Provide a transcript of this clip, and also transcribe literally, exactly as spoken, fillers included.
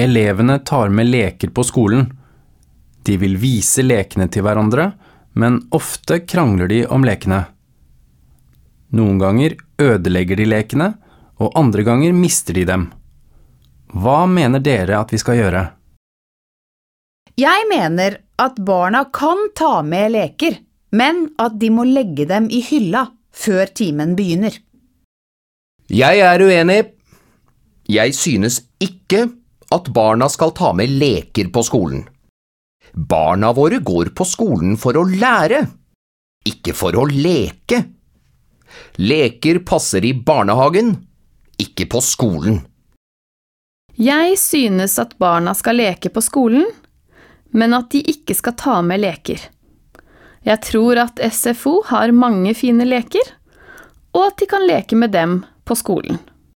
Elevene tar med leker på skolen. De vil vise lekene til hverandre, men ofte krangler de om lekene. Noen ganger ødelegger de lekene, og andre ganger mister de dem. Hva mener dere at vi skal gjøre? Jeg mener at barna kan ta med leker, men at de må legge dem i hylla før timen begynner. Jeg er uenig. Jeg synes ikke at barna skal ta med leker på skolen. Barna våre går på skolen for å lære, ikke for å leke. Leker passer i barnehagen, ikke på skolen. Jeg synes at barna skal leke på skolen, men at de ikke skal ta med leker. Jeg tror at S F O har mange fine leker, og at de kan leke med dem på skolen.